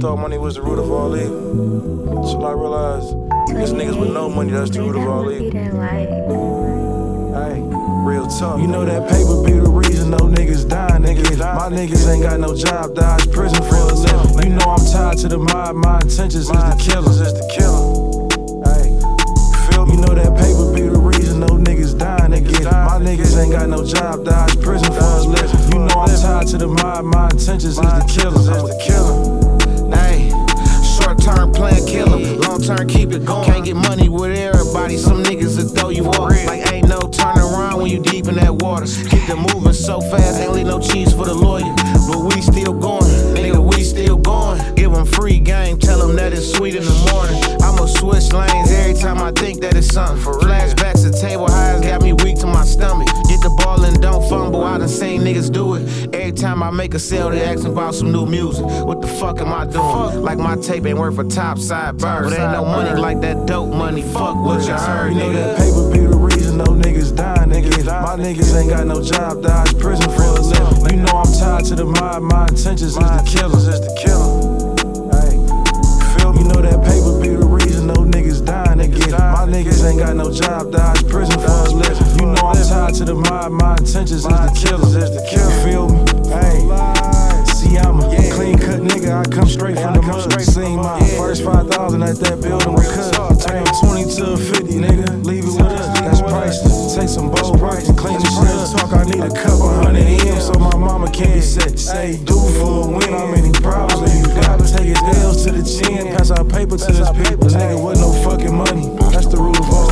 thought money was the root of all evil. Till I realized there's niggas with no money that's the root of all evil. Hey, real talk. You know that paper be the reason no niggas dying, niggas. My niggas ain't got no job, dodge prison for a living. You know I'm tied to the mob, my intentions is to kill 'em. Hey, feel me? You know that paper be the reason no niggas dying, niggas. My niggas ain't got no job, dodge prison for a living. You know I'm tied to the mob, my intentions is to kill 'em. Hey, short term plan kill 'em, long term keep it going. Can't get money with everybody, some niggas that throw you off. Like ain't no turning around when you deep in that water. Get the moving so fast, ain't leave no cheese for the lawyer. But we still going, nigga, we still going. Give 'em free game, tell 'em that it's sweet in the morning. I'ma switch lanes every time I think that it's something. Flashbacks to table highs got me weak to my stomach. Get the ball and don't fumble, I done seen niggas do it. Every time I make a sale, they ask about some new music. What the fuck am I doing? Like my tape ain't worth a top side bird. But ain't no money like that dope money, fuck what you heard, You know nigga. that paper be the reason no niggas dying, niggas. My niggas ain't got no job, dodge prison for a living. You know I'm tied to the mob, my intentions is to kill 'em. Hey, feel me? You know that paper be the reason no niggas dying, niggas. My niggas ain't got no job, dodge prison for a living. You know I'm tied to the mob, my intentions is to kill 'em. Feel me? Hey, see I'm a clean cut nigga, I come straight from the mud. Seen my first 5,000 at that building with cut. Turn 20 to a 50, nigga, leave it with us, that's priceless. Take some bold rights and clean the shit up. Talk, I need a couple hundred M's so my mama can't be sick. Say, do for a win, how many problems do you got? Take his L's to the chin, pass our paper to his people. Nigga with no fucking money, that's the rule of all.